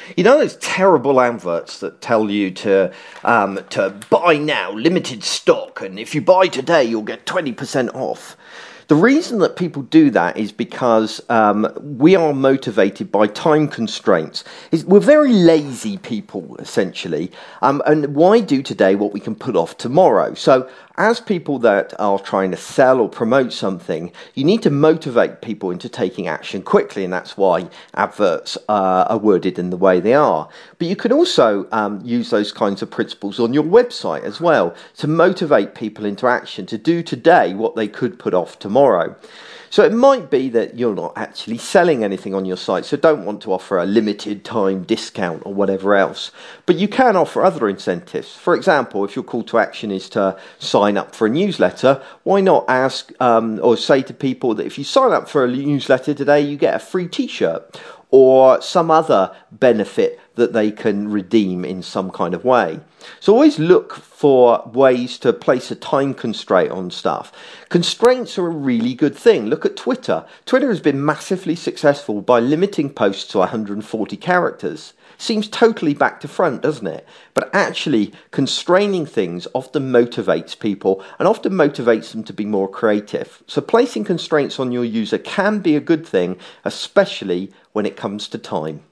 You know those terrible adverts that tell you to buy now, limited stock, and if you buy today, you'll get 20% off. The reason that people do that is because we are motivated by time constraints. We're very lazy people, essentially, and why do today what we can put off tomorrow? So as people that are trying to sell or promote something, you need to motivate people into taking action quickly, and that's why adverts are worded in the way they are. But you can also use those kinds of principles on your website as well to motivate people into action to do today what they could put off tomorrow. So it might be that you're not actually selling anything on your site, so don't want to offer a limited time discount or whatever else. But you can offer other incentives. For example, if your call to action is to sign up for a newsletter, why not ask or say to people that if you sign up for a newsletter today, you get a free t-shirt or some other benefit that they can redeem in some kind of way. So always look for ways to place a time constraint on stuff. Constraints are a really good thing. Look at Twitter. Twitter has been massively successful by limiting posts to 140 characters. Seems totally back to front, doesn't it? But actually, constraining things often motivates people and often motivates them to be more creative. So placing constraints on your user can be a good thing, especially when it comes to time.